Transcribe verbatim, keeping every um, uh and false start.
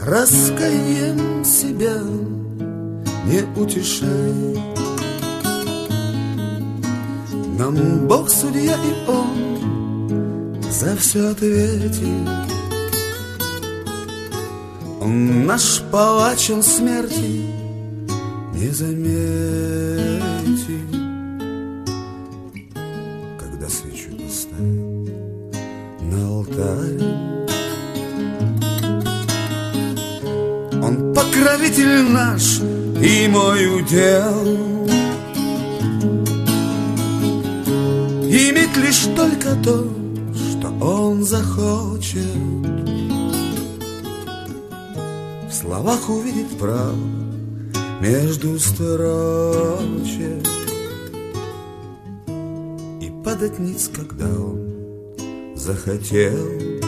раскаянием себя не утешай. Нам Бог судья, и Он за все ответит. Он наш палач, Он смерти не заметит. Когда свечу поставим на алтаре, Он покровитель наш и мой удел. Иметь лишь только то, что Он захочет. В словах увидеть правду между строчек и падать ниц, когда Он захотел.